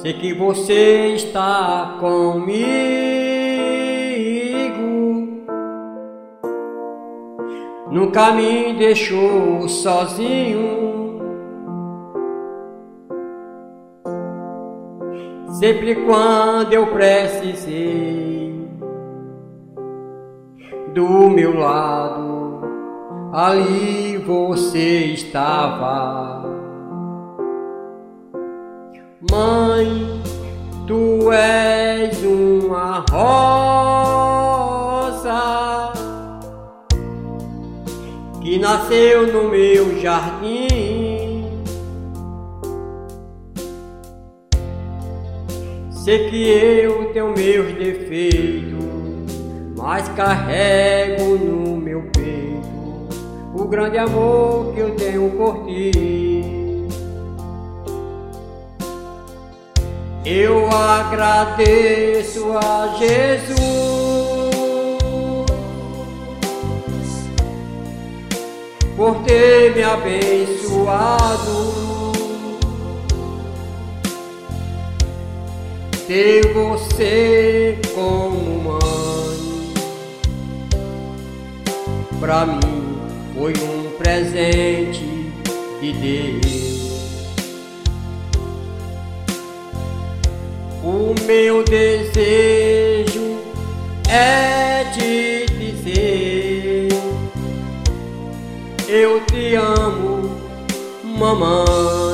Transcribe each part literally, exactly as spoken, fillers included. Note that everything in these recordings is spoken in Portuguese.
Sei que você está comigo, nunca me deixou sozinho. Sempre quando eu precisei, do meu lado, ali você estava. Mãe, tu és uma rosa que nasceu no meu jardim. Sei que eu tenho meus defeitos, mas carrego no meu peito o grande amor que eu tenho por ti. Eu agradeço a Jesus por ter me abençoado, ter você como mãe. Pra mim foi um presente de Deus. O meu desejo é te dizer: eu te amo, mamãe.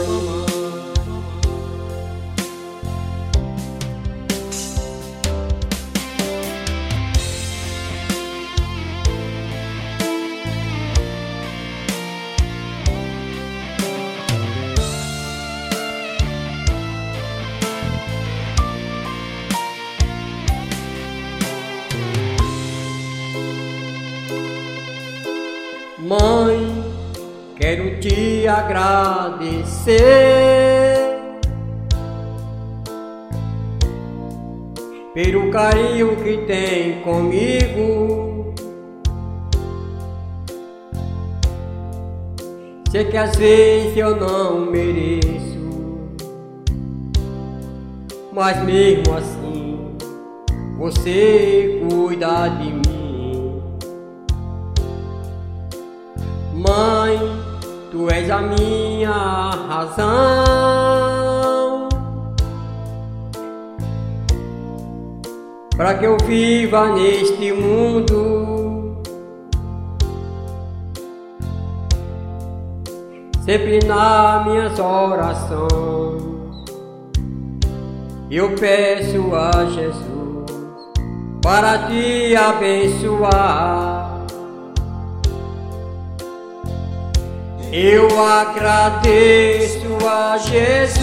Mãe, quero te agradecer pelo carinho que tem comigo. Sei que às vezes eu não mereço, mas mesmo assim você cuida de mim. Mãe, tu és a minha razão para que eu viva neste mundo, sempre nas minhas orações eu peço a Jesus para te abençoar. Eu agradeço a Jesus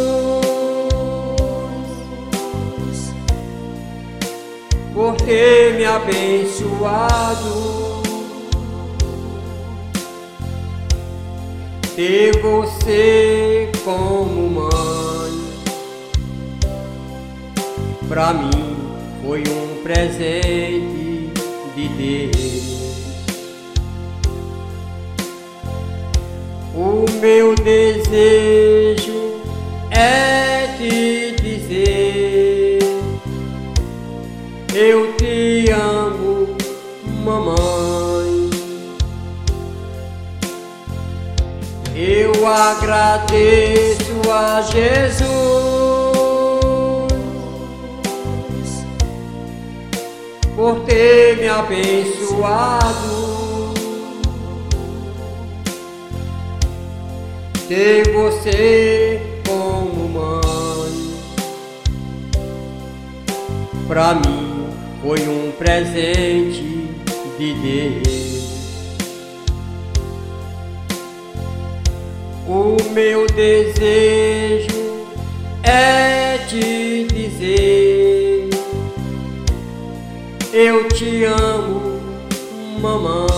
por ter me abençoado, ter você como mãe. Pra mim foi um presente de Deus. O meu desejo é te dizer: eu te amo, mamãe. Eu agradeço a Jesus por ter me abençoado, ter você como mãe. Pra mim foi um presente de Deus. O meu desejo é te dizer: eu te amo, mamãe.